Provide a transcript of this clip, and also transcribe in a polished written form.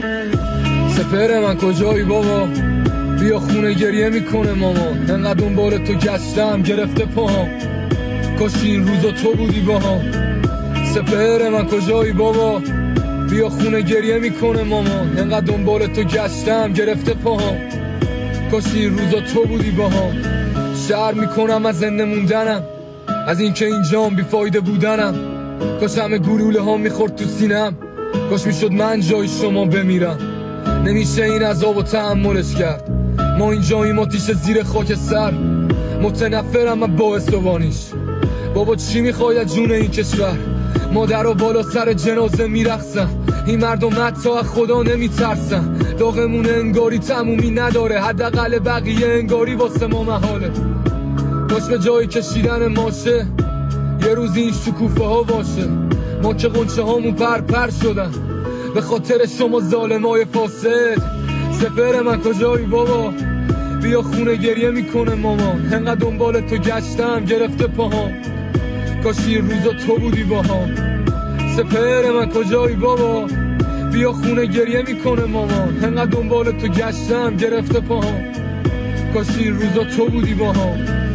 سپهر من کجایی بابا؟ بیا خونه گریه میکنه مامان. انقدر دنبال تو گشتم گرفته پاهم، کاش این روزا تو بودی باهم. سپهر من کجایی بابا؟ بیا خونه گریه میکنه مامان. انقدر دنبال تو گشتم گرفته پاهم، کاش این روزا تو بودی باهم. شرم میکنم از زنده موندنم، از اینکه اینجام بیفایده بودنم. کاش همه گلوله ها میخورد تو سینم، کاش میشد من جای شما بمیرم. نمیشه این عذاب و تحملش کرد، ما اینجاییم آتیش زیر خاک سر. متنفرم من باعث بانیش. بابا چی میخوای از جون این کشور؟ مادر و بالا سر جنازه میرقصن، این مردم حتی از خدا نمیترسن. داغمون انگاری تمومی نداره، حداقل بقیه انگاری واسه ما محاله. کاش به جای کشیدن ماشه یه روز این شکوفه ها باشه. ما که غنچه هامون پر شدن به خاطر شما ظالمای فاسد. سپهر من کجایی بابا؟ بیا خونه گریه میکنه مامان. انقدر دنبال تو گشتم گرفته پاهم، کاش این روزا تو بودی باهم. سپهر من کجایی بابا؟ بیا خونه گریه میکنه مامان. انقدر دنبال تو گشتم گرفته پاهم، کاش این روزا تو بودی باهم.